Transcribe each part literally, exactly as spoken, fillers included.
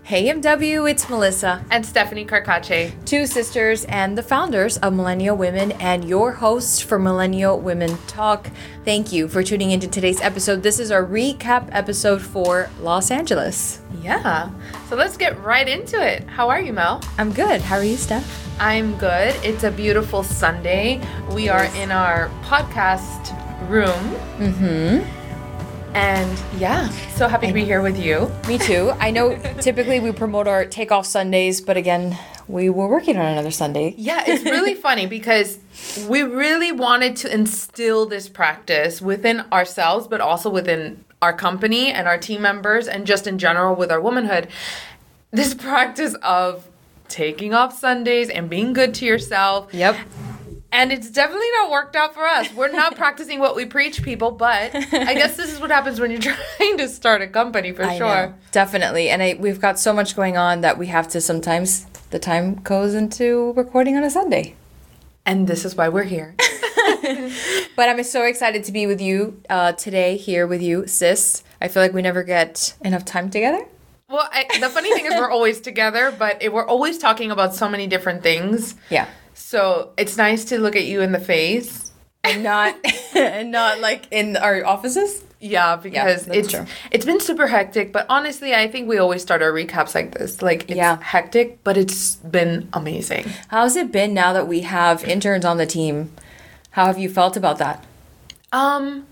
Hey M W, it's Melissa. And Stephanie Carcache. Two sisters and the founders of Millennial Women and your hosts for Millennial Women Talk. Thank you for tuning into today's episode. This is our recap episode for Los Angeles. Yeah. So let's get right into it. How are you, Mel? I'm good. How are you, Steph? I'm good. It's a beautiful Sunday. We are in our podcast room. Mm-hmm. And yeah, so happy to be here with you. Me too. I know typically we promote our take-off Sundays, but again, we were working on another Sunday. Yeah, it's really funny because we really wanted to instill this practice within ourselves, but also within our company and our team members and just in general with our womanhood. This practice of taking off Sundays and being good to yourself. Yep. And it's definitely not worked out for us. We're not practicing what we preach, people, but I guess this is what happens when you're trying to start a company, for I sure. Know. Definitely. And I, we've got so much going on that we have to sometimes, the time goes into recording on a Sunday. And this is why we're here. But I'm so excited to be with you uh, today, here with you, sis. I feel like we never get enough time together. Well, I, the funny thing is we're always together, but it, we're always talking about so many different things. Yeah. So it's nice to look at you in the face. And not and not like in our offices? Yeah, because yeah, it's true. It's been super hectic. But honestly, I think we always start our recaps like this. Like, it's yeah. hectic, but it's been amazing. How's it been now that we have interns on the team? How have you felt about that? Um,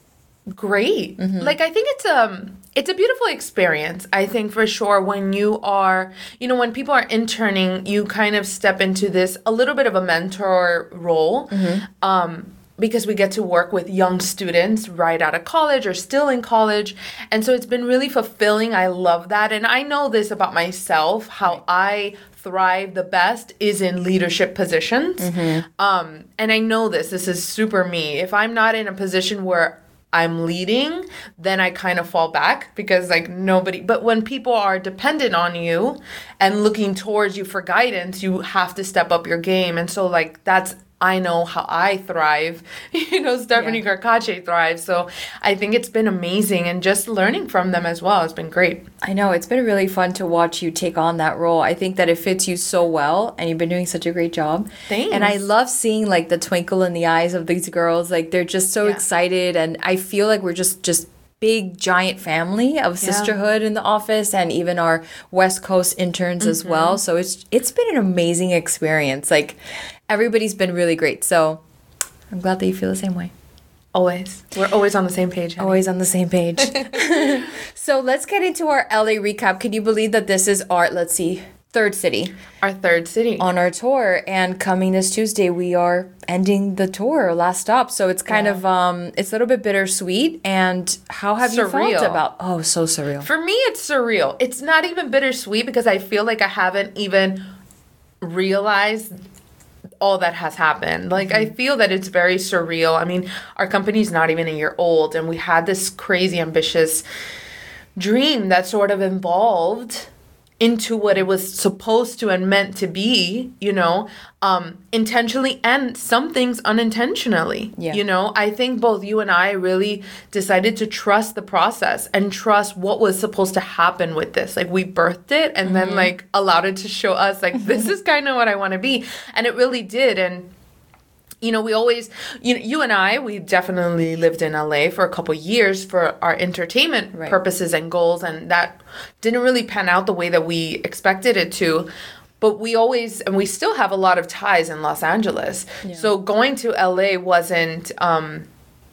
great. Mm-hmm. Like, I think it's um. It's a beautiful experience, I think, for sure. When you are, you know, when people are interning, you kind of step into this, a little bit of a mentor role, mm-hmm. um, because we get to work with young students right out of college or still in college. And so it's been really fulfilling. I love that. And I know this about myself, how I thrive the best is in leadership positions. Mm-hmm. Um, and I know this, this is super me. If I'm not in a position where I'm leading, then I kind of fall back because like nobody, but when people are dependent on you and looking towards you for guidance, you have to step up your game. And so like that's, I know how I thrive, you know, Stephanie yeah. Carcache thrives. So I think it's been amazing and just learning from them as well has been great. I know, it's been really fun to watch you take on that role. I think that it fits you so well and you've been doing such a great job. Thanks. And I love seeing like the twinkle in the eyes of these girls. Like they're just so yeah. excited and I feel like we're just, just big giant family of sisterhood yeah. in the office and even our West Coast interns mm-hmm. as well. So it's it's been an amazing experience. Like everybody's been really great. So I'm glad that you feel the same way. Always. We're always on the same page. Honey. Always on the same page. So let's get into our L A recap. Can you believe that this is our, let's see, third city? Our third city. On our tour. And coming this Tuesday, we are ending the tour, last stop. So it's kind yeah. of, um, it's a little bit bittersweet. And how have surreal. you felt about, oh, so surreal. For me, it's surreal. It's not even bittersweet because I feel like I haven't even realized all that has happened. Like, mm-hmm. I feel that it's very surreal. I mean, our company's not even a year old, and we had this crazy ambitious dream that sort of evolved into what it was supposed to and meant to be, you know, um, intentionally and some things unintentionally. Yeah. You know, I think both you and I really decided to trust the process and trust what was supposed to happen with this. Like we birthed it and mm-hmm. then like allowed it to show us like, this is kind of what I want to be. And it really did. And you know, we always, you know, you and I, we definitely lived in L A for a couple years for our entertainment right. purposes and goals, and that didn't really pan out the way that we expected it to. But we always, and we still have a lot of ties in Los Angeles. Yeah. So going to L A wasn't, um,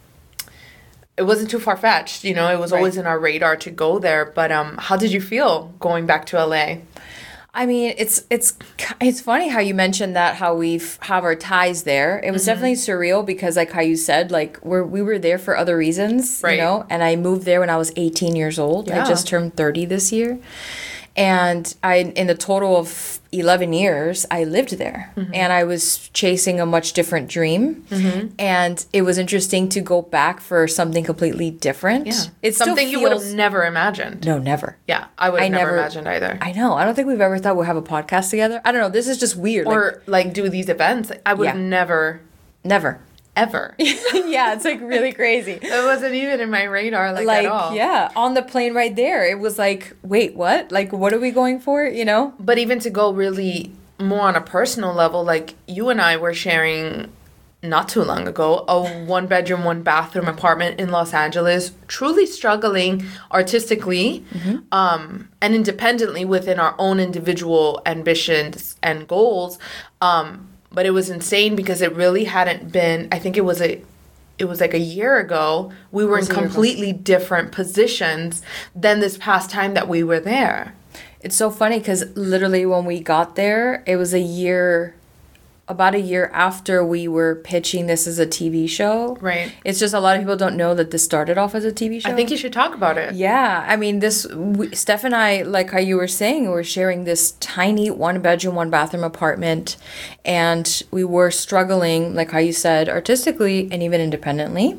it wasn't too far-fetched, you know, it was right. always in our radar to go there. But um, how did you feel going back to L A? I mean, it's it's it's funny how you mentioned that, how we have our ties there. It was mm-hmm. definitely surreal because, like how you said, like we're we were there for other reasons, right. you know. And I moved there when I was eighteen years old. Yeah. I just turned thirty this year, and I in the total of eleven years I lived there, mm-hmm. and I was chasing a much different dream. Mm-hmm. And it was interesting to go back for something completely different. Yeah, it's something feels, you would have never imagined. No, never. Yeah, I would have never, never imagined either. I know. I don't think we've ever thought we'll have a podcast together. I don't know. This is just weird. Or like, like do these events. I would yeah. have never, never. ever. Yeah, it's like really crazy. It wasn't even in my radar like, like at all. Yeah, on the plane right there. It was like, wait, what? Like, what are we going for? You know? But even to go really more on a personal level, like you and I were sharing not too long ago a one bedroom, one bathroom apartment in Los Angeles, truly struggling artistically mm-hmm. um, and independently within our own individual ambitions and goals. Um, but it was insane because it really hadn't been, I think it was a It was like a year ago, we were in completely different positions than this past time that we were there. It's so funny because literally when we got there, it was a year, about a year after we were pitching this as a T V show. Right. It's just a lot of people don't know that this started off as a T V show. I think you should talk about it. Yeah. I mean, this, we, Steph and I, like how you were saying, we're sharing this tiny one bedroom, one bathroom apartment. And we were struggling, like how you said, artistically and even independently.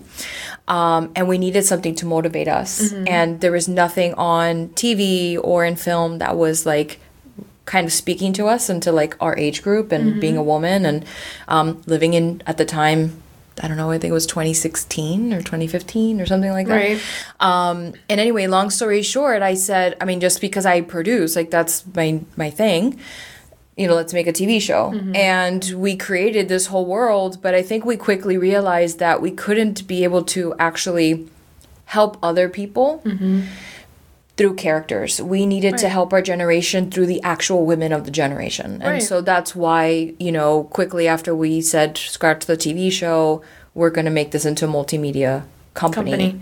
Um, and we needed something to motivate us. Mm-hmm. And there was nothing on T V or in film that was like kind of speaking to us and to like our age group and mm-hmm. being a woman and um, living in, at the time, I don't know, I think it was twenty sixteen or twenty fifteen or something like that. Right. Um, and anyway, long story short, I said, I mean, just because I produce, like that's my, my thing, you know, let's make a T V show. Mm-hmm. And we created this whole world, but I think we quickly realized that we couldn't be able to actually help other people mm-hmm. through characters. We needed right. to help our generation through the actual women of the generation. And right. so that's why, you know, quickly after we said, scratch the T V show, we're going to make this into a multimedia company. company.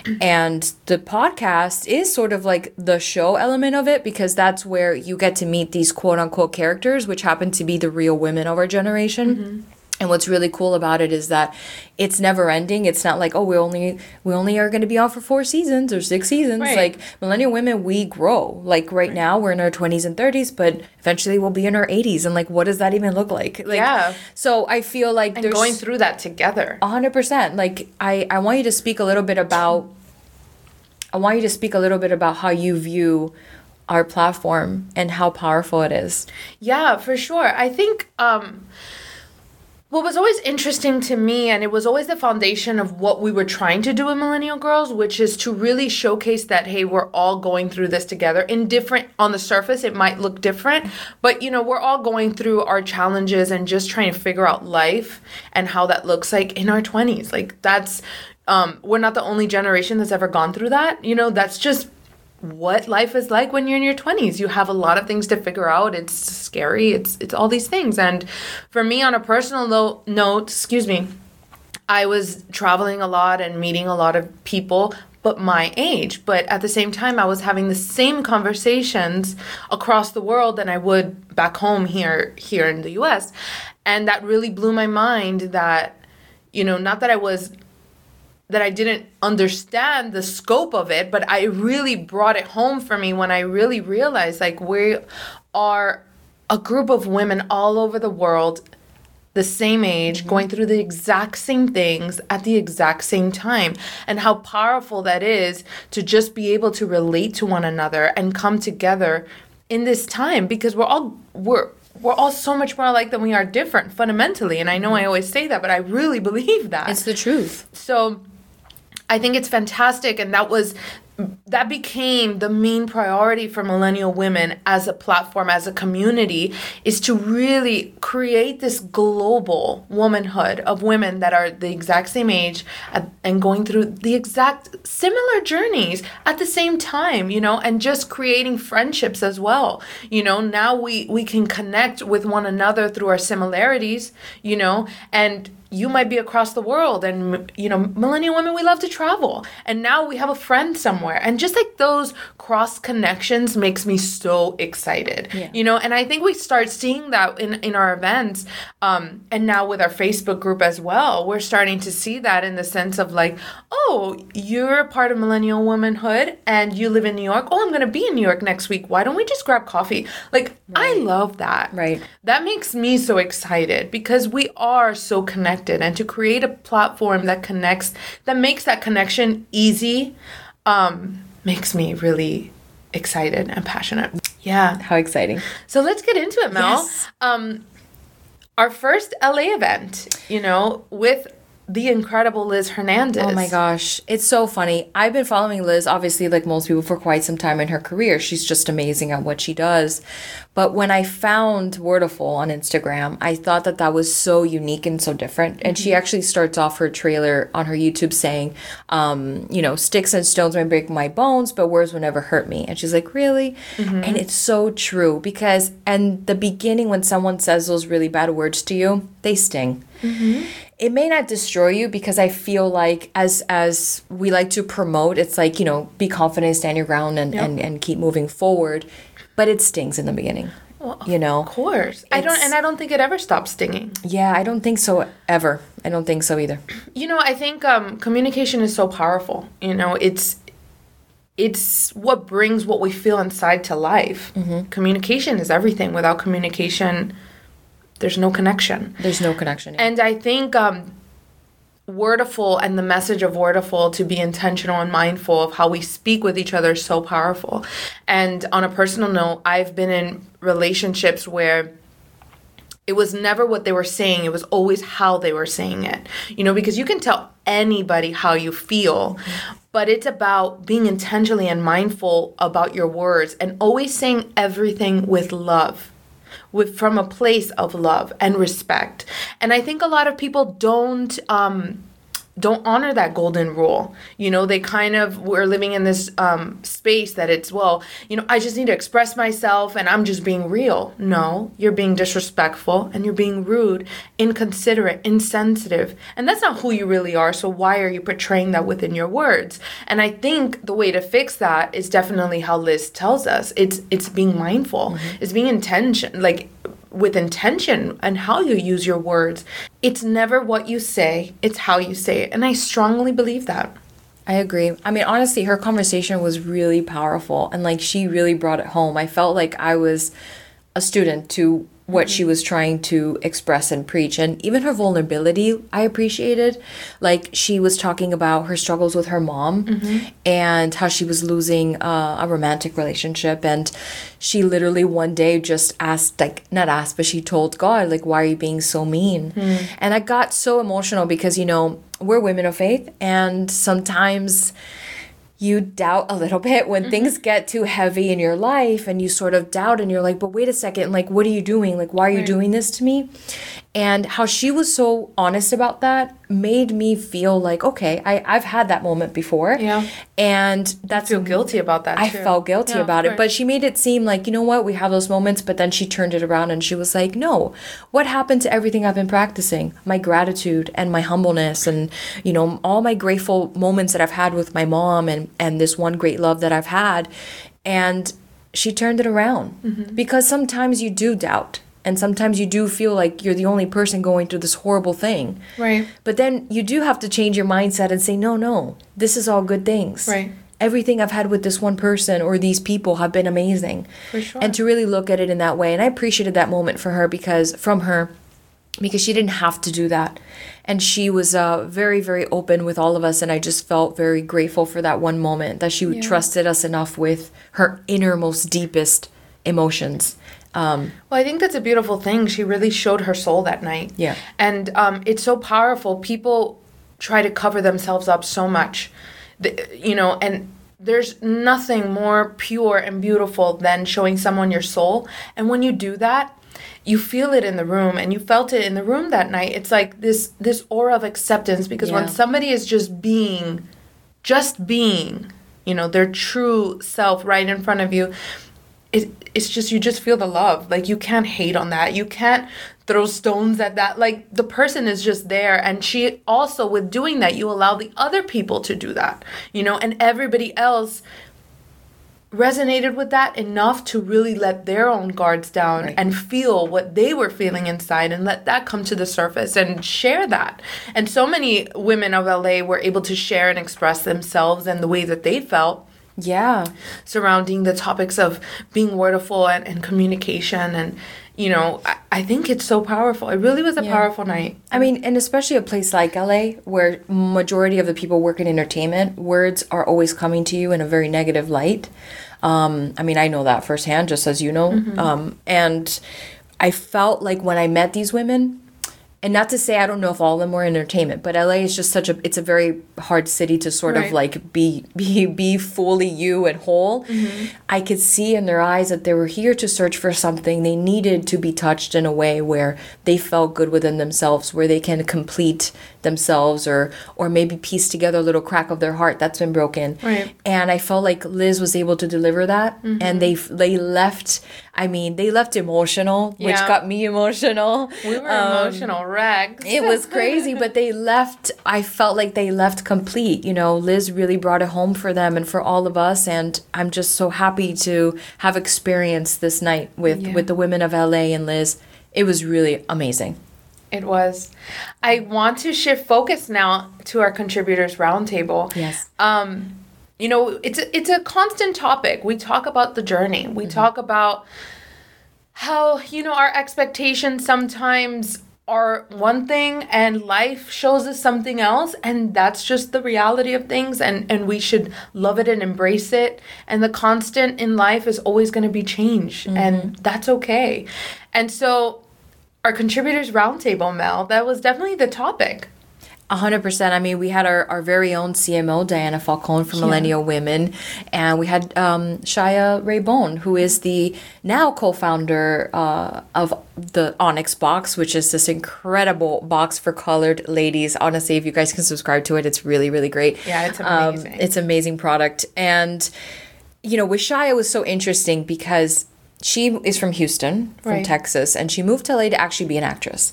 And the podcast is sort of like the show element of it because that's where you get to meet these quote unquote characters, which happen to be the real women of our generation. Mm-hmm. And what's really cool about it is that it's never ending. It's not like, oh, we only we only are going to be on for four seasons or six seasons. Right. Like millennial women, we grow. Like right, right now, we're in our twenties and thirties, but eventually we'll be in our eighties. And like, what does that even look like? Like yeah. So I feel like and there's going through that together. A hundred percent. Like I, I want you to speak a little bit about. I want you to speak a little bit about how you view our platform and how powerful it is. Yeah, for sure. I think. Um, What was always interesting to me, and it was always the foundation of what we were trying to do with Millennial Girls, which is to really showcase that, hey, we're all going through this together. In different, on the surface, it might look different, but, you know, we're all going through our challenges and just trying to figure out life and how that looks like in our twenties. Like, that's, um, we're not the only generation that's ever gone through that. You know, that's just what life is like when you're in your twenties. You have a lot of things to figure out. It's scary. It's it's all these things. And for me, on a personal lo- note, excuse me, I was traveling a lot and meeting a lot of people, but my age. But at the same time, I was having the same conversations across the world than I would back home here here in the U S. And that really blew my mind that, you know, not that I was that I didn't understand the scope of it, but I really brought it home for me when I really realized, like, we are a group of women all over the world, the same age, mm-hmm. going through the exact same things at the exact same time, and how powerful that is to just be able to relate to one another and come together in this time, because we're all, we're, we're all so much more alike than we are different fundamentally. And I know I always say that, but I really believe that. It's the truth. So I think it's fantastic, and that was that became the main priority for millennial women as a platform, as a community, is to really create this global womanhood of women that are the exact same age and going through the exact similar journeys at the same time, you know, and just creating friendships as well. You know, now we, we can connect with one another through our similarities, you know, and you might be across the world, and, you know, millennial women, we love to travel. And now we have a friend somewhere. And just like those cross connections makes me so excited, yeah. you know, and I think we start seeing that in, in our events. Um, and now with our Facebook group as well, we're starting to see that in the sense of like, oh, you're a part of millennial womanhood and you live in New York. Oh, I'm going to be in New York next week. Why don't we just grab coffee? Like, right. I love that. Right. That makes me so excited because we are so connected. And to create a platform that connects, that makes that connection easy, um, makes me really excited and passionate. Yeah. How exciting. So let's get into it, Mel. Yes. Um, our first L A event, you know, with the incredible Liz Hernandez. Oh my gosh. It's so funny. I've been following Liz, obviously, like most people, for quite some time in her career. She's just amazing at what she does. But when I found Wordiful on Instagram, I thought that that was so unique and so different. And mm-hmm. she actually starts off her trailer on her YouTube saying, um, you know, sticks and stones may break my bones, but words will never hurt me. And she's like, really? Mm-hmm. And it's so true because, and the beginning when someone says those really bad words to you, they sting. Mm-hmm. It may not destroy you because I feel like as as we like to promote, it's like, you know, be confident, stand your ground and, yep. and, and keep moving forward. But it stings in the beginning, well, you know. Of course. I don't, and I don't think it ever stops stinging. Yeah, I don't think so ever. I don't think so either. You know, I think um, communication is so powerful. You know, it's it's what brings what we feel inside to life. Mm-hmm. Communication is everything. Without communication, there's no connection. There's no connection. Yeah. And I think um, Wordiful and the message of Wordiful to be intentional and mindful of how we speak with each other is so powerful. And on a personal note, I've been in relationships where it was never what they were saying. It was always how they were saying it. You know, because you can tell anybody how you feel, but it's about being intentionally and mindful about your words and always saying everything with love. With from a place of love and respect. And I think a lot of people don't um, don't honor that golden rule. You know, they kind of, we're living in this um, space that it's, well, you know, I just need to express myself and I'm just being real. No, you're being disrespectful and you're being rude, inconsiderate, insensitive. And that's not who you really are. So why are you portraying that within your words? And I think the way to fix that is definitely how Liz tells us. It's it's being mindful. Mm-hmm. It's being intention, like with intention and how you use your words. It's never what you say, it's how you say it. And I strongly believe that. I agree. I mean, honestly, her conversation was really powerful and like she really brought it home. I felt like I was a student to what mm-hmm. she was trying to express and preach. And even her vulnerability, I appreciated. Like, she was talking about her struggles with her mom mm-hmm. and how she was losing uh, a romantic relationship. And she literally one day just asked, like, not asked, but she told God, like, why are you being so mean? Mm. And I got so emotional because, you know, we're women of faith. And sometimes you doubt a little bit when mm-hmm. things get too heavy in your life and you sort of doubt and you're like, but wait a second, like, what are you doing? Like, why are you right. doing this to me? And how she was so honest about that made me feel like, okay, I, I've had that moment before. Yeah. And that's... I feel guilty about that, I too. felt guilty yeah, about it. right. But she made it seem like, you know what, we have those moments, but then she turned it around and she was like, no, what happened to everything I've been practicing? My gratitude and my humbleness and, you know, all my grateful moments that I've had with my mom and, and this one great love that I've had. And she turned it around mm-hmm. because sometimes you do doubt. And sometimes you do feel like you're the only person going through this horrible thing. Right. But then you do have to change your mindset and say, no, no, this is all good things. Right. Everything I've had with this one person or these people have been amazing. For sure. And to really look at it in that way. And I appreciated that moment for her because, from her, because she didn't have to do that. And she was uh, very, very open with all of us. And I just felt very grateful for that one moment that she yeah. trusted us enough with her innermost, deepest emotions. Um, well, I think that's a beautiful thing. She really showed her soul that night. Yeah. And um, it's so powerful. People try to cover themselves up so much, the, you know, and there's nothing more pure and beautiful than showing someone your soul. And when you do that, you feel it in the room, and you felt it in the room that night. It's like this, this aura of acceptance, because yeah. when somebody is just being, just being, you know, their true self right in front of you, It, it's just, you just feel the love. Like, you can't hate on that. You can't throw stones at that. Like, the person is just there. And she also, with doing that, you allow the other people to do that, you know, and everybody else resonated with that enough to really let their own guards down right. and feel what they were feeling inside and let that come to the surface and share that. And so many women of L A were able to share and express themselves and the way that they felt. Yeah. Surrounding the topics of being wordiful and, and communication. And, you know, I, I think it's so powerful. It really was a yeah. powerful night. I mean, and especially a place like L A, where majority of the people work in entertainment, words are always coming to you in a very negative light. Um, I mean, I know that firsthand, just as you know. Mm-hmm. Um, and I felt like when I met these women, and not to say I don't know if all of them were entertainment, but L A is just such a, it's a very hard city to sort right. of like be, be, be fully you and whole. Mm-hmm. I could see in their eyes that they were here to search for something. They needed to be touched in a way where they felt good within themselves, where they can complete themselves or or maybe piece together a little crack of their heart that's been broken. Right. And I felt like Liz was able to deliver that. Mm-hmm. And they they left, I mean, they left emotional, yeah. which got me emotional. We were um, emotional wrecks. It was crazy, but they left, I felt like they left complete. You know, Liz really brought it home for them and for all of us. And I'm just so happy to have experienced this night with, yeah. with the women of L A and Liz. It was really amazing. It was. I want to shift focus now to our contributors roundtable. Yes. Um, you know, it's a, it's a constant topic. We talk about the journey. We mm-hmm. talk about how, you know, our expectations sometimes are one thing and life shows us something else, and that's just the reality of things, and, and we should love it and embrace it. And the constant in life is always going to be change, mm-hmm. and that's okay. And so our contributors roundtable, Mel, that was definitely the topic. A hundred percent. I mean, we had our, our very own C M O, Diana Falcone from yeah. Millennial Women, and we had um, Shia Raybone, who is the now co-founder uh, of the Onyx Box, which is this incredible box for colored ladies. Honestly, if you guys can subscribe to it, it's really, really great. Yeah, it's amazing. Um, it's an amazing product. And, you know, with Shia, it was so interesting because she is from Houston, from right. Texas, and she moved to L A to actually be an actress.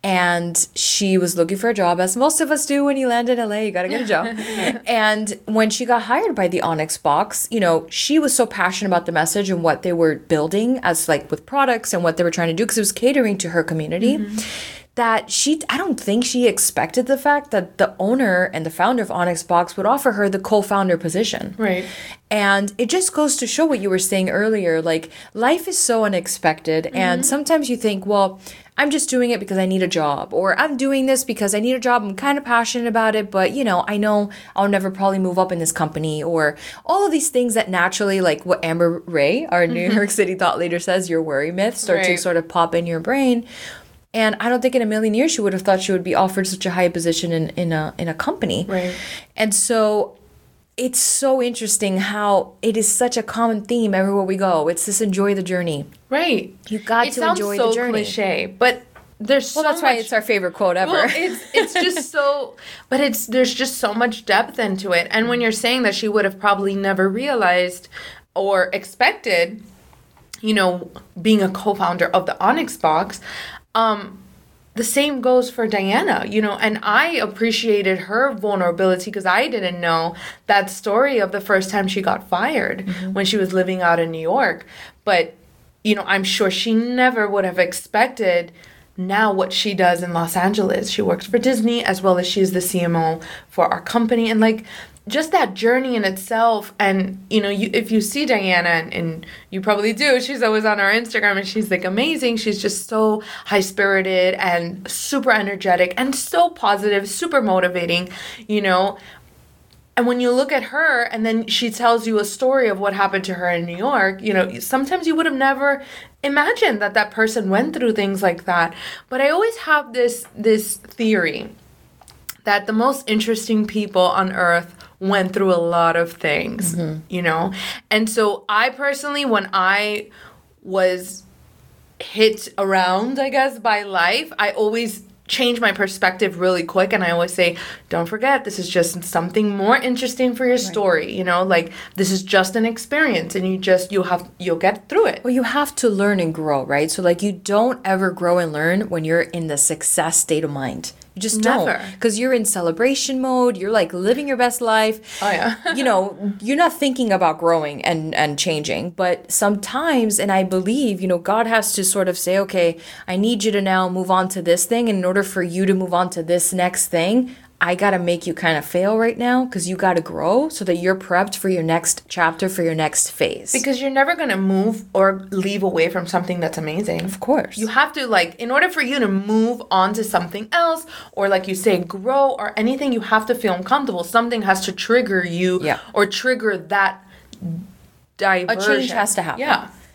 And she was looking for a job, as most of us do when you land in L A, you gotta get a job. And when she got hired by the Onyx Box, you know, she was so passionate about the message and what they were building as like with products and what they were trying to do, because it was catering to her community. Mm-hmm. That she, I don't think she expected the fact that the owner and the founder of Onyx Box would offer her the co-founder position. Right. And it just goes to show what you were saying earlier. Like, life is so unexpected. Mm-hmm. And sometimes you think, well, I'm just doing it because I need a job. Or I'm doing this because I need a job. I'm kind of passionate about it. But, you know, I know I'll never probably move up in this company. Or all of these things that naturally, like what Amber Ray, our New York City thought leader, says, your worry myths start right. to sort of pop in your brain. And I don't think in a million years she would have thought she would be offered such a high position in, in a in a company. Right. And so it's so interesting how it is such a common theme everywhere we go. It's this enjoy the journey. Right. You got it to enjoy so the journey. Cliche, but there's well, so that's much, why it's our favorite quote ever. Well, it's it's just so, but it's there's just so much depth into it. And when you're saying that she would have probably never realized or expected, you know, being a co-founder of the Onyx Box. Um, the same goes for Diana, you know, and I appreciated her vulnerability because I didn't know that story of the first time she got fired mm-hmm. when she was living out in New York. But, you know, I'm sure she never would have expected now what she does in Los Angeles. She works for Disney as well as she's the C M O for our company. And like, just that journey in itself. And, you know, you if you see Diana, and, and you probably do, she's always on our Instagram and she's like amazing. She's just so high spirited and super energetic and so positive, super motivating, you know. And when you look at her and then she tells you a story of what happened to her in New York, you know, sometimes you would have never imagined that that person went through things like that. But I always have this this theory that the most interesting people on earth went through a lot of things, mm-hmm. you know? And so I personally, when I was hit around, I guess, by life, I always change my perspective really quick. And I always say, don't forget, this is just something more interesting for your right. story. You know, like this is just an experience and you just, you'll have, you'll get through it. Well, you have to learn and grow, right? So like you don't ever grow and learn when you're in the success state of mind. You just Never. don't. Because you're in celebration mode. You're like living your best life. Oh, yeah. You know, you're not thinking about growing and, and changing. But sometimes, and I believe, you know, God has to sort of say, okay, I need you to now move on to this thing. And in order for you to move on to this next thing, I got to make you kind of fail right now because you got to grow so that you're prepped for your next chapter, for your next phase. Because you're never going to move or leave away from something that's amazing. Of course. You have to, like, in order for you to move on to something else or, like you say, grow or anything, you have to feel uncomfortable. Something has to trigger you yeah. or trigger that diversion. A change has to happen. Yeah.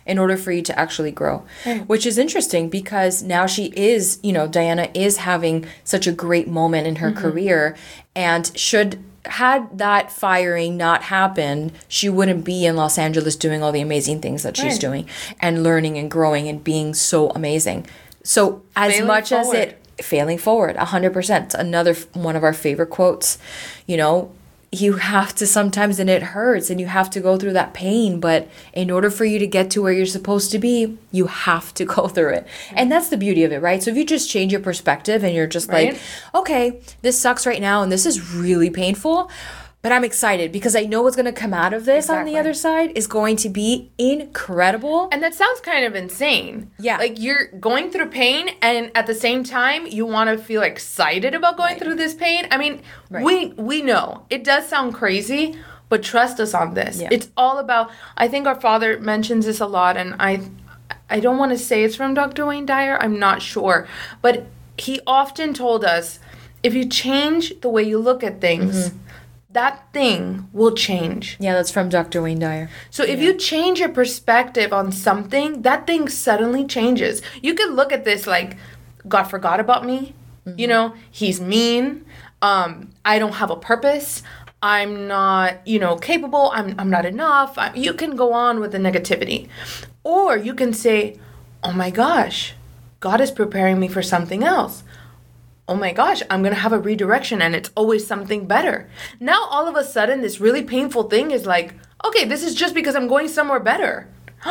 in order for you to actually grow. Right. Which is interesting because now she is, you know, Diana is having such a great moment in her mm-hmm. career, and should had that firing not happened, she wouldn't be in Los Angeles doing all the amazing things that she's right. doing and learning and growing and being so amazing. So as failing much forward. as it failing forward, one hundred percent. Another one of our favorite quotes, you know, you have to sometimes, and it hurts, and you have to go through that pain, but in order for you to get to where you're supposed to be, you have to go through it. And that's the beauty of it, right? So if you just change your perspective and you're just right? like, okay, this sucks right now and this is really painful, but I'm excited because I know what's going to come out of this exactly. on the other side is going to be incredible. And that sounds kind of insane. Yeah. Like you're going through pain and at the same time you want to feel excited about going right. through this pain. I mean, right. we we know it does sound crazy, but trust us on this. Yeah. It's all about, I think our father mentions this a lot, and I I don't want to say it's from Doctor Wayne Dyer. I'm not sure. But he often told us, if you change the way you look at things, mm-hmm. that thing will change. Yeah, that's from Doctor Wayne Dyer. So if yeah. you change your perspective on something, that thing suddenly changes. You could look at this like, God forgot about me. Mm-hmm. You know, he's mean. Um, I don't have a purpose. I'm not, you know, capable. I'm I'm not enough. I, you can go on with the negativity. Or you can say, oh my gosh, God is preparing me for something else. Oh my gosh, I'm going to have a redirection and it's always something better. Now, all of a sudden, this really painful thing is like, okay, this is just because I'm going somewhere better.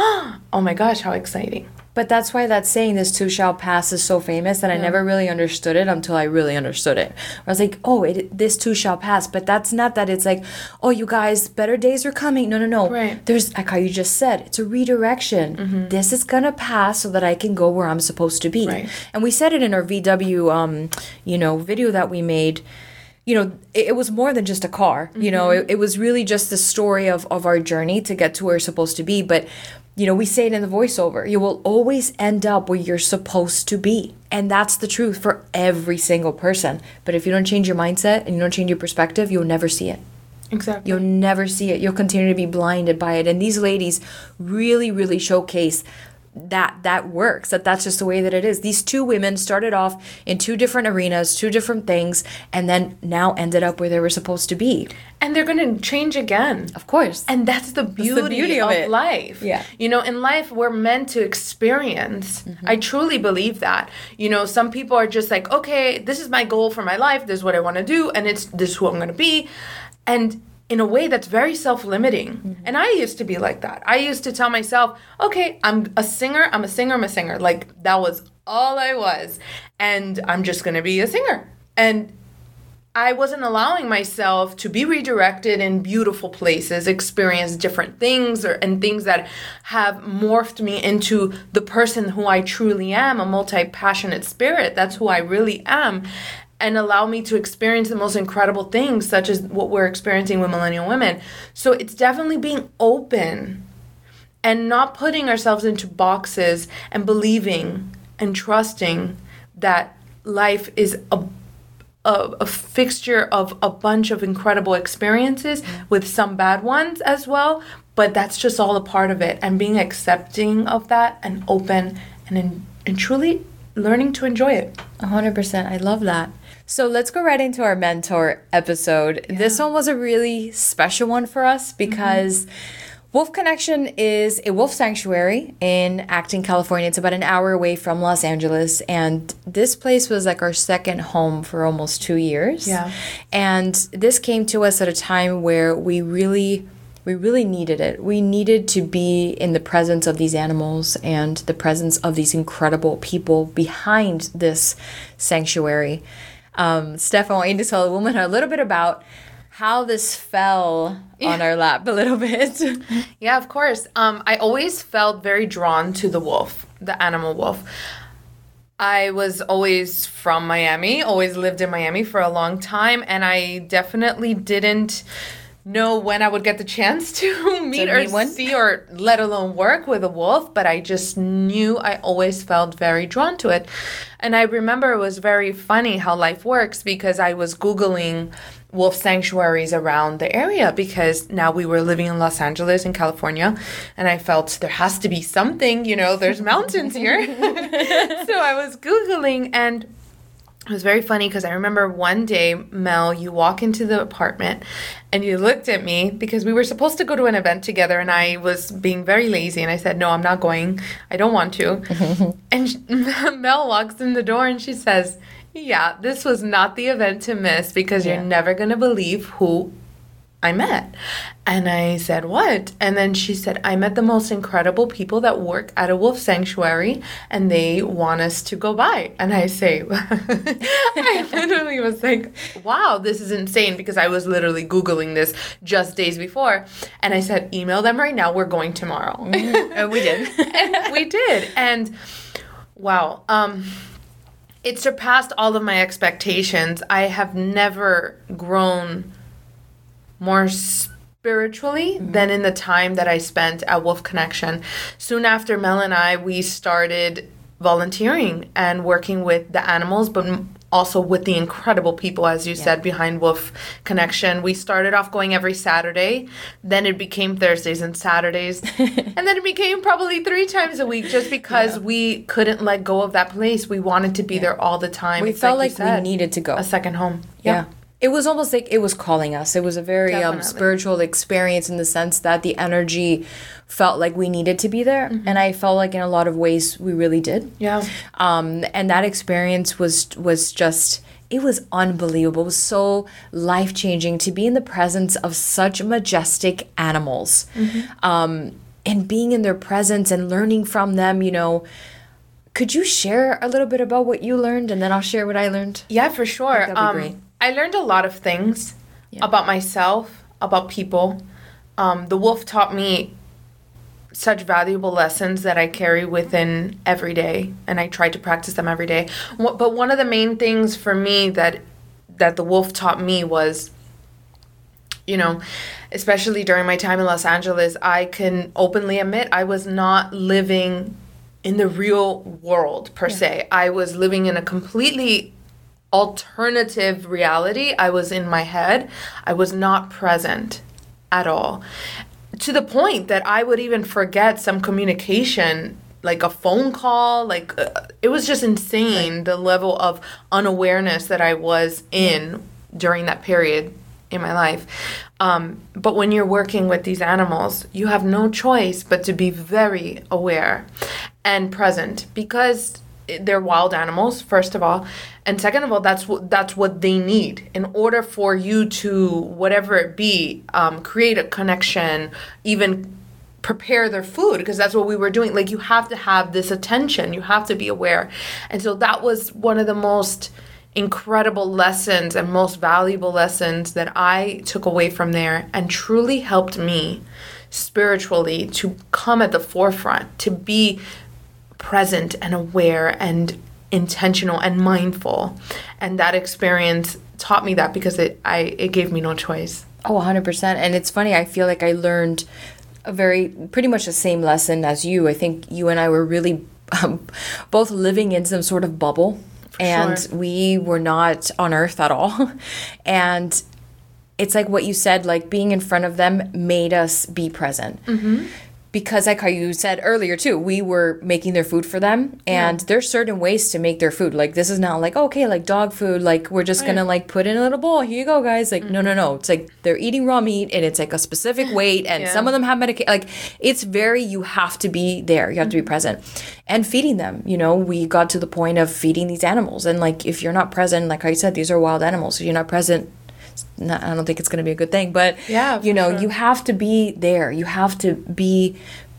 Oh my gosh, how exciting. But that's why that saying, this too shall pass, is so famous, and yeah. I never really understood it until I really understood it. I was like, oh, it, this too shall pass. But that's not that it's like, oh, you guys, better days are coming. No, no, no. Right. There's, like how you just said, it's a redirection. Mm-hmm. This is going to pass so that I can go where I'm supposed to be. Right. And we said it in our V W, um, you know, video that we made. You know, it, it was more than just a car. Mm-hmm. You know, it, it was really just the story of, of our journey to get to where we're supposed to be. But you know, we say it in the voiceover, you will always end up where you're supposed to be. And that's the truth for every single person. But if you don't change your mindset and you don't change your perspective, you'll never see it. Exactly. You'll never see it. You'll continue to be blinded by it. And these ladies really, really showcase that that works, that that's just the way that it is. These two women started off in two different arenas, two different things, and then now ended up where they were supposed to be. And they're going to change again. Of course. And that's the beauty, that's the beauty of, of life. Yeah. You know, in life, we're meant to experience. Mm-hmm. I truly believe that. You know, some people are just like, okay, this is my goal for my life. This is what I want to do. And it's this is who I'm going to be. And in a way that's very self-limiting. Mm-hmm. And I used to be like that. I used to tell myself, okay, I'm a singer, I'm a singer, I'm a singer. Like, that was all I was. And I'm just going to be a singer. And I wasn't allowing myself to be redirected in beautiful places, experience different things, or and things that have morphed me into the person who I truly am, a multi-passionate spirit. That's who I really am. And allow me to experience the most incredible things, such as what we're experiencing with Millennial Women. So it's definitely being open and not putting ourselves into boxes and believing and trusting that life is a, a, a fixture of a bunch of incredible experiences with some bad ones as well. But that's just all a part of it. And being accepting of that and open and, in, and truly learning to enjoy it. one hundred percent. I love that. So let's go right into our mentor episode. Yeah. This one was a really special one for us because mm-hmm. Wolf Connection is a wolf sanctuary in Acton, California. It's about an hour away from Los Angeles. And this place was like our second home for almost two years. Yeah. And this came to us at a time where we really... We really needed it. We needed to be in the presence of these animals and the presence of these incredible people behind this sanctuary. Um, Steph, I want you to tell the woman a little bit about how this fell yeah. on our lap a little bit. Yeah, of course. Um, I always felt very drawn to the wolf, the animal wolf. I was always from Miami, always lived in Miami for a long time, and I definitely didn't know when I would get the chance to meet to or meet one? see or let alone work with a wolf, but I just knew I always felt very drawn to it. And I remember it was very funny how life works because I was Googling wolf sanctuaries around the area, because now we were living in Los Angeles in California, and I felt there has to be something, you know, there's mountains here. So I was Googling, and it was very funny because I remember one day, Mel, you walk into the apartment and you looked at me because we were supposed to go to an event together, and I was being very lazy, and I said, no, I'm not going. I don't want to. And she, Mel walks in the door and she says, yeah, this was not the event to miss, because yeah. you're never going to believe who I met. And I said, what? And then she said, I met the most incredible people that work at a wolf sanctuary, and they want us to go by. And I say, I literally was like, wow, this is insane, because I was literally Googling this just days before. And I said, email them right now. We're going tomorrow. Mm-hmm. And we did. And we did. And wow. Um, it surpassed all of my expectations. I have never grown more spiritually mm-hmm. than in the time that I spent at Wolf Connection. Soon after, Mel and I, we started volunteering and working with the animals, but also with the incredible people, as you yeah. said, behind Wolf Connection. We started off going every Saturday, then it became Thursdays and Saturdays, and then it became probably three times a week, just because yeah. we couldn't let go of that place. We wanted to be yeah. there all the time. We it's felt like, like said, we needed to go. A second home. Yeah. yeah. It was almost like it was calling us. It was a very um, spiritual experience, in the sense that the energy felt like we needed to be there. Mm-hmm. And I felt like in a lot of ways we really did. Yeah. Um, and that experience was was just, it was unbelievable. It was so life-changing to be in the presence of such majestic animals. Mm-hmm. Um, and being in their presence and learning from them, you know. Could you share a little bit about what you learned, and then I'll share what I learned? Yeah, for sure. That'd be um, great. I learned a lot of things yeah. about myself, about people. Um, the wolf taught me such valuable lessons that I carry within every day, and I try to practice them every day. But one of the main things for me that that the wolf taught me was, you know, especially during my time in Los Angeles, I can openly admit I was not living in the real world, per yeah. se. I was living in a completely alternative reality. I was in my head. I was not present at all. To the point that I would even forget some communication, like a phone call. Like, uh, it was just insane, right. the level of unawareness that I was in during that period in my life. Um, but when you're working with these animals, you have no choice but to be very aware and present, because they're wild animals, first of all, and second of all, that's what that's what they need in order for you to, whatever it be, um, create a connection, even prepare their food, because that's what we were doing. Like, you have to have this attention, you have to be aware. And so that was one of the most incredible lessons and most valuable lessons that I took away from there, and truly helped me spiritually to come at the forefront, to be present and aware and intentional and mindful. And that experience taught me that, because it I it gave me no choice. Oh, one hundred percent. And it's funny, I feel like I learned a very, pretty much the same lesson as you. I think you and I were really um, both living in some sort of bubble. For and sure. we were not on Earth at all. And it's like what you said, like being in front of them made us be present. Mm-hmm. Because like how you said earlier too, we were making their food for them, and yeah. there's certain ways to make their food. Like, this is not like, okay, like dog food, like we're just right. gonna like put in a little bowl, here you go guys. Like, mm-hmm. no, no, no. It's like they're eating raw meat, and it's like a specific weight, and yeah. some of them have medication. Like, it's very, you have to be there, you have mm-hmm. to be present. And feeding them, you know, we got to the point of feeding these animals. And like, if you're not present, like I said, these are wild animals. So you're not present, Not, I don't think it's going to be a good thing, but yeah, you know, sure. you have to be there. You have to be,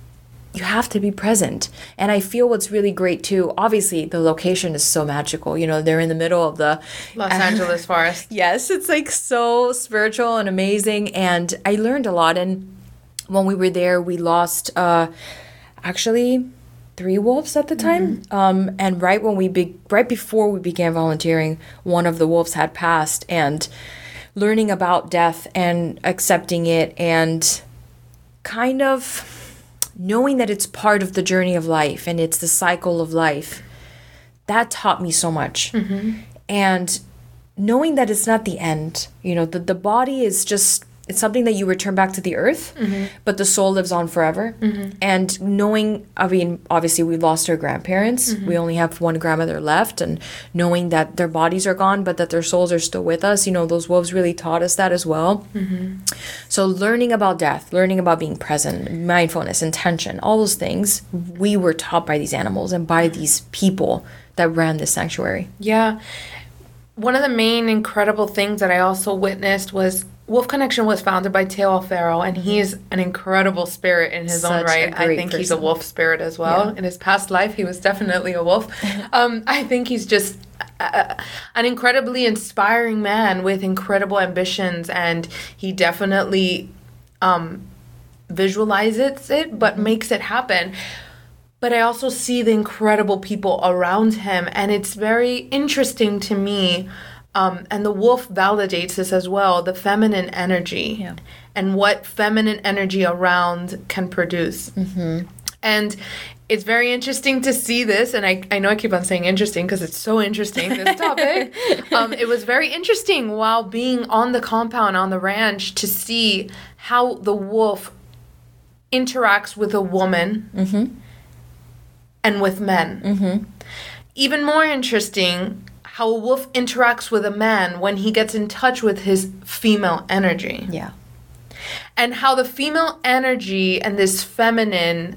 you have to be present. And I feel what's really great too, obviously the location is so magical. You know, they're in the middle of the Los uh, Angeles forest. Yes, it's like so spiritual and amazing. And I learned a lot. And when we were there, we lost uh, actually three wolves at the time. Mm-hmm. Um, and right when we be- right before we began volunteering, one of the wolves had passed. And learning about death and accepting it, and kind of knowing that it's part of the journey of life and it's the cycle of life, that taught me so much. Mm-hmm. And knowing that it's not the end. You know, the, the body is just, it's something that you return back to the earth, mm-hmm. but the soul lives on forever. Mm-hmm. And knowing, I mean, obviously we lost our grandparents. Mm-hmm. We only have one grandmother left. And knowing that their bodies are gone, but that their souls are still with us, you know, those wolves really taught us that as well. Mm-hmm. So learning about death, learning about being present, mindfulness, intention, all those things, we were taught by these animals and by these people that ran this sanctuary. Yeah. One of the main incredible things that I also witnessed was Wolf Connection was founded by Teo Alfaro, and he is an incredible spirit in his Such own right. I think person. He's a wolf spirit as well. Yeah. In his past life, he was definitely a wolf. um, I think he's just a, an incredibly inspiring man with incredible ambitions, and he definitely um, visualizes it, but makes it happen. But I also see the incredible people around him, and it's very interesting to me. Um, and the wolf validates this as well, the feminine energy yeah. and what feminine energy around can produce. Mm-hmm. And it's very interesting to see this. And I, I know I keep on saying interesting because it's so interesting, this topic. um, it was very interesting while being on the compound, on the ranch, to see how the wolf interacts with a woman mm-hmm. and with men. Mm-hmm. Even more interesting, how a wolf interacts with a man when he gets in touch with his female energy. Yeah. And how the female energy and this feminine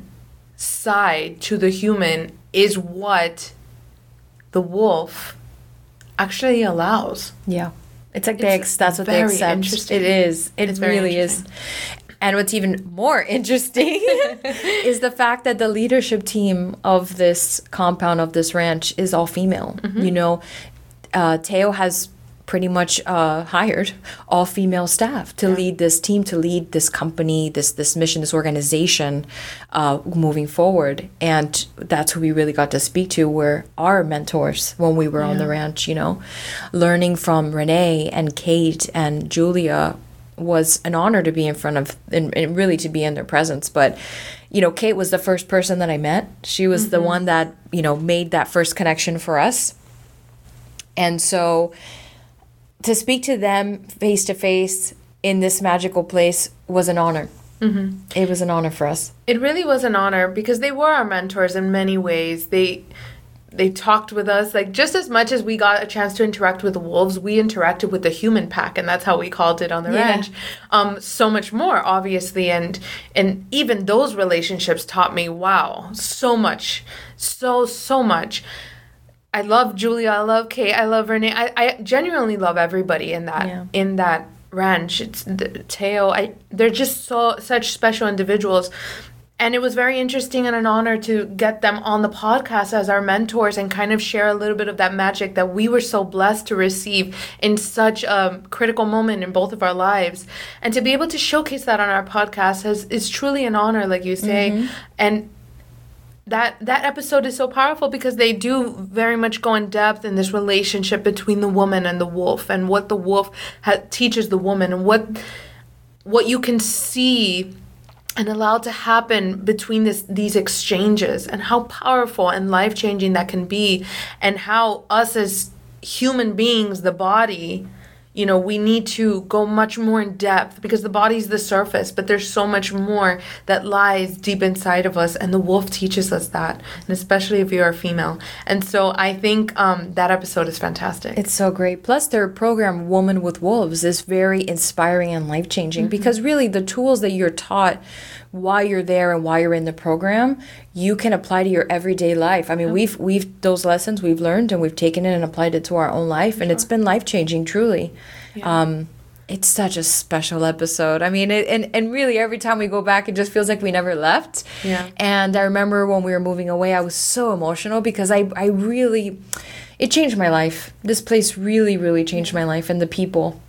side to the human is what the wolf actually allows. Yeah. It's like they ex- that's what they accept. It is. It it's really is. And what's even more interesting is the fact that the leadership team of this compound, of this ranch, is all female. Mm-hmm. You know, uh, Teo has pretty much uh, hired all female staff to yeah. lead this team, to lead this company, this this mission, this organization uh, moving forward. And that's who we really got to speak to, were our mentors when we were yeah. on the ranch, you know. Learning from Renee and Kate and Julia was an honor to be in front of, and, and really to be in their presence. But, you know, Kate was the first person that I met. She was mm-hmm. the one that, you know, made that first connection for us. And so to speak to them face to face in this magical place was an honor. Mm-hmm. It was an honor for us. It really was an honor because they were our mentors in many ways. They... They talked with us, like, just as much as we got a chance to interact with the wolves, we interacted with the human pack, and that's how we called it on the yeah. ranch. Um, so much more, obviously, and and even those relationships taught me, wow, so much, so, so much. I love Julia, I love Kate, I love Renee. I, I genuinely love everybody in that yeah. in that ranch. It's the, Teo. I they're just so such special individuals. And it was very interesting and an honor to get them on the podcast as our mentors and kind of share a little bit of that magic that we were so blessed to receive in such a critical moment in both of our lives. And to be able to showcase that on our podcast has, is truly an honor, like you say. Mm-hmm. And that that episode is so powerful because they do very much go in depth in this relationship between the woman and the wolf, and what the wolf ha- teaches the woman, and what what you can see and allowed to happen between this these exchanges, and how powerful and life-changing that can be, and how us as human beings, the body, you know, we need to go much more in depth, because the body's the surface, but there's so much more that lies deep inside of us, and the wolf teaches us that, and especially if you're a female. And so I think um, that episode is fantastic. It's so great. Plus their program, Woman with Wolves, is very inspiring and life-changing, mm-hmm. because really the tools that you're taught while you're there and while you're in the program, you can apply to your everyday life. I mean, okay. we've we've those lessons we've learned, and we've taken it and applied it to our own life, sure. and it's been life-changing, truly. Yeah. Um, it's such a special episode. I mean, it, and, and really every time we go back, it just feels like we never left. Yeah. And I remember when we were moving away, I was so emotional because I, I really, it changed my life. This place really, really changed my life, and the people.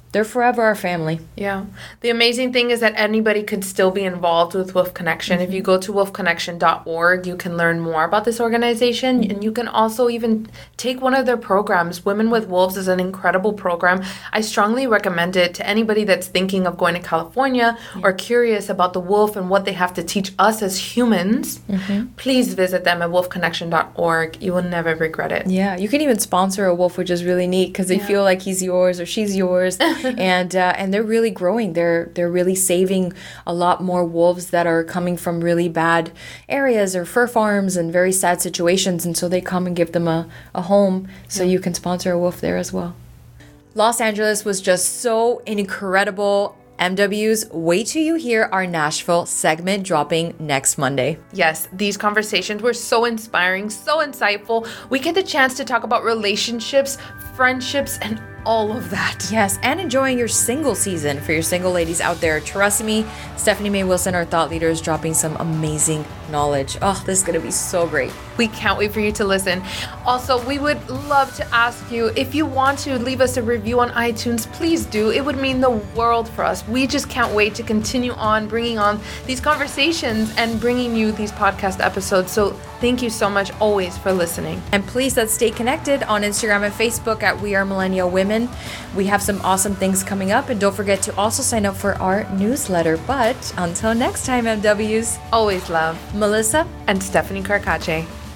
they're forever our family. Yeah. The amazing thing is that anybody could still be involved with Wolf Connection. Mm-hmm. If you go to wolf connection dot org, you can learn more about this organization. Mm-hmm. And you can also even take one of their programs. Women with Wolves is an incredible program. I strongly recommend it to anybody that's thinking of going to California yeah. or curious about the wolf and what they have to teach us as humans. Mm-hmm. Please visit them at wolf connection dot org. You will never regret it. Yeah. You can even sponsor a wolf, which is really neat because they yeah. feel like he's yours or she's yours. and uh, and they're really growing. They're they're really saving a lot more wolves that are coming from really bad areas or fur farms and very sad situations. And so they come and give them a, a home. So yeah. you can sponsor a wolf there as well. Los Angeles was just so incredible. M Ws, wait till you hear our Nashville segment dropping next Monday. Yes, these conversations were so inspiring, so insightful. We get the chance to talk about relationships, friendships, and all of that. Yes, and enjoying your single season for your single ladies out there. Trust me, Stephanie Mae Wilson, our thought leader, is dropping some amazing knowledge. Oh, this is going to be so great. We can't wait for you to listen. Also, we would love to ask you, if you want to leave us a review on iTunes, please do. It would mean the world for us. We just can't wait to continue on bringing on these conversations and bringing you these podcast episodes. So thank you so much always for listening. And please, let's stay connected on Instagram and Facebook at We Are Millennial Women. We have some awesome things coming up, and don't forget to also sign up for our newsletter. But until next time, M Ws, always love Melissa and Stephanie Carcache.